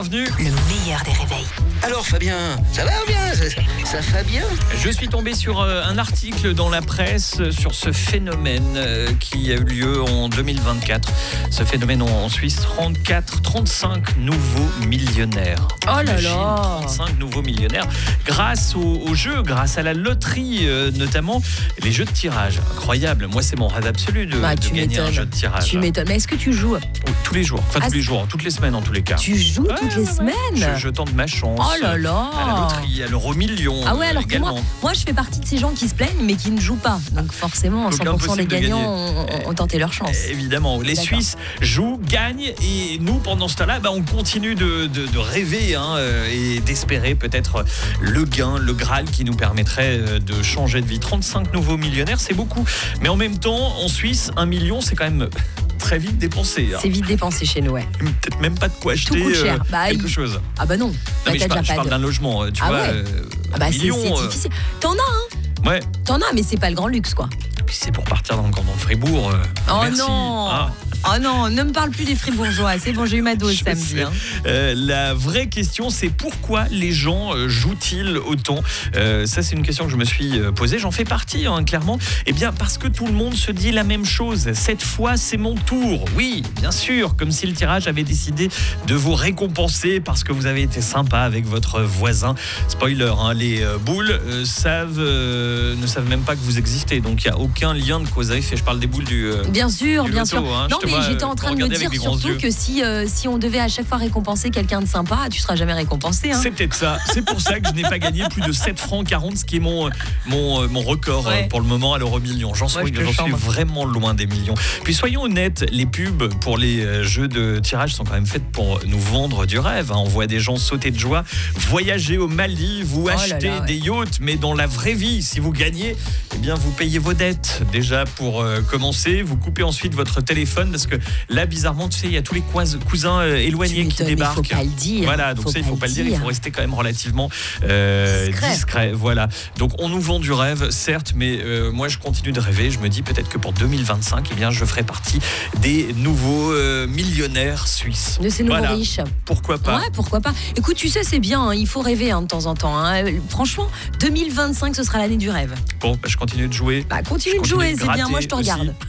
Bienvenue. Le meilleur des réveils. Alors Fabien, ça va bien, ça va bien. Je suis tombé sur un article dans la presse sur ce phénomène qui a eu lieu en 2024. Ce phénomène en Suisse, 35 nouveaux millionnaires. Oh là Imagine, là. 35 nouveaux millionnaires grâce au jeu, grâce à la loterie notamment, les jeux de tirage. Incroyable, moi c'est mon rêve absolu de gagner un jeu de tirage. Tu m'étonnes, mais est-ce que tu joues? Tous les jours, tous les jours, toutes les semaines en tous les cas. Tu joues toutes les semaines? Je tente ma chance. Oh là là. À la loterie, à l'euro-million. Ah ouais, alors que également. moi je fais partie de ces gens qui se plaignent mais qui ne jouent pas. Donc forcément, Donc 100% des impossible de gagnants ont tenté leur chance. Évidemment, les D'accord. Suisses jouent, gagnent et nous pendant ce temps-là, on continue de rêver et d'espérer peut-être le gain, le Graal qui nous permettrait de changer de vie. 35 nouveaux millionnaires, c'est beaucoup. Mais en même temps, en Suisse, 1 million, c'est quand même très vite dépensé. C'est vite dépensé chez nous, ouais. Peut-être même pas de quoi acheter coûte cher. quelque chose. Ah bah non. Non, Bah, mais je t'as déjà parle pas d'un logement, tu Ah vois. ouais. Ah bah un c'est million, difficile. T'en as, hein? Ouais. T'en as, mais c'est pas le grand luxe, quoi. Puis c'est pour partir dans le canton de Fribourg. Oh merci. non. Ah. Oh non, ne me parle plus des fribourgeois. C'est bon, j'ai eu ma dose Je samedi. sais. Hein. La vraie question, c'est pourquoi les gens jouent-ils autant ? Ça, c'est une question que je me suis posée. J'en fais partie, clairement. Eh bien, parce que tout le monde se dit la même chose. Cette fois, c'est mon tour. Oui, bien sûr, comme si le tirage avait décidé de vous récompenser parce que vous avez été sympa avec votre voisin. Spoiler, les boules ne savent même pas que vous existez. Donc, il n'y a aucun lien de cause à effet. Je parle des boules du Bien sûr, du bien loto, sûr. je Non, te mais vois j'étais en train de me regarder dire avec des grands surtout yeux. que si on devait à chaque fois récompenser quelqu'un de sympa, tu seras jamais récompensé. Hein. C'est peut-être ça. C'est pour ça que je n'ai pas gagné plus de 7 francs 40, ce qui est mon record Ouais. pour le moment à l'euro-million. J'en suis vraiment loin des millions. Puis soyons honnêtes, les pubs pour les jeux de tirage sont quand même faites pour nous vendre du rêve. On voit des gens sauter de joie, voyager au Mali, vous acheter là, ouais. des yachts, mais dans la vraie vie, si vous gagnez, eh bien vous payez vos dettes. Déjà pour commencer, vous coupez ensuite votre téléphone parce que là, bizarrement, tu sais, il y a tous les cousins éloignés qui débarquent. Il faut pas le dire. Voilà, donc ça, il faut pas le dire, il faut rester quand même relativement discret. Voilà. Donc on nous vend du rêve, certes, mais moi je continue de rêver. Je me dis peut-être que pour 2025, eh bien, je ferai partie des nouveaux millionnaires suisses. De ces nouveaux Voilà. riches. Pourquoi pas? Ouais, pourquoi pas. Écoute, tu sais, c'est bien, hein, il faut rêver de temps en temps. Hein. Franchement, 2025, ce sera l'année du rêve. Bon, je continue de jouer. Bah, continue de Je continue jouer, de c'est bien, gratter moi je te regarde. aussi.